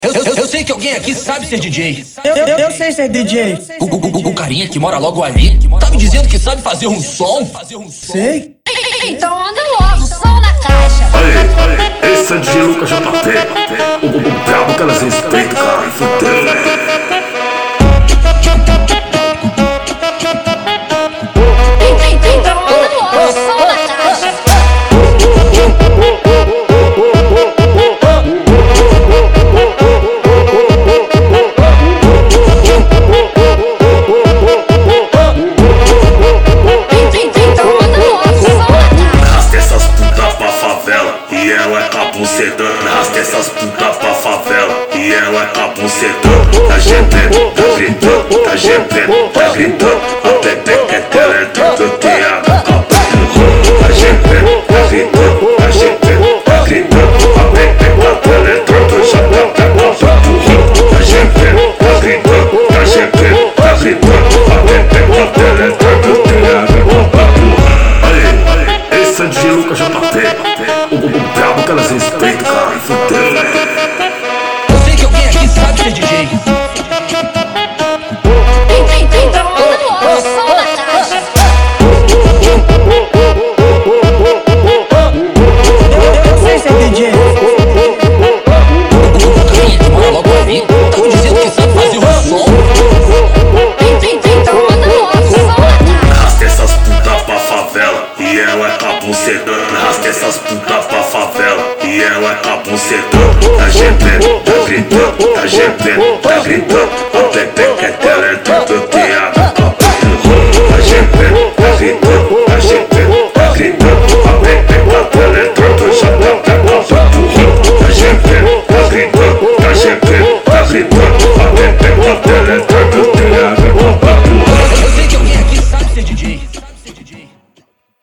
Eu sei que alguém aqui sabe ser DJ. Eu sei ser DJ. O carinha que mora logo ali tá me dizendo que sabe fazer um som? Sei. Então anda logo, som na caixa. Aí, esse é DJ Lucas JP. O brabo que elas respeitam, cara. Fudeu, velho. Então anda logo, som na caixa. Arrasta essas putas pra favela e ela tá bucetando. Arrasta essas putas pra favela e ela tá bucetando. Tá gemendo, tá gritando, tá gemendo, tá gritando.